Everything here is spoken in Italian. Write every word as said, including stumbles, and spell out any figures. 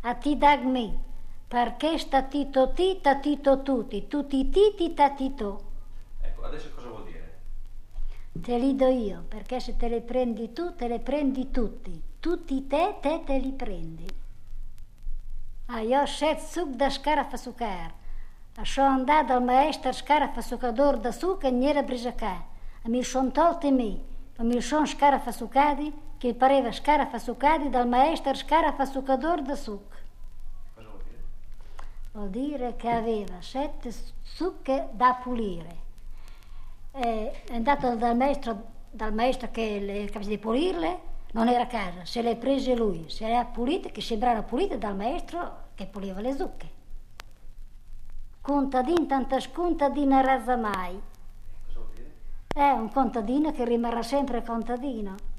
a ti dagmi, perché statito ti, tatito tutti, tutti ti, ti tatito. Ecco, adesso cosa vuol dire? Te li do io, perché se te le prendi tu, te le prendi tutti. Tutti te, te te li prendi. Ah, io set suc da scaraf a sucar. Això andà del maestro scaraf a sucador de suc e n'era brisacà. A mi son tolti mi, a mi son scaraf a sucadi, che pareva scaraf a sucadi del maestro scaraf a sucador de suc. Cosa vuol dire? Vuol dire che aveva sette sucche da pulire. È andato dal maestro, dal maestro che le capace di pulirle, non era a casa, se le prese lui, se le ha pulite, che sembrano pulite dal maestro che puliva le zucche. Contadin tanta scontadina razza mai. Cosa vuol dire? È un contadino che rimarrà sempre contadino.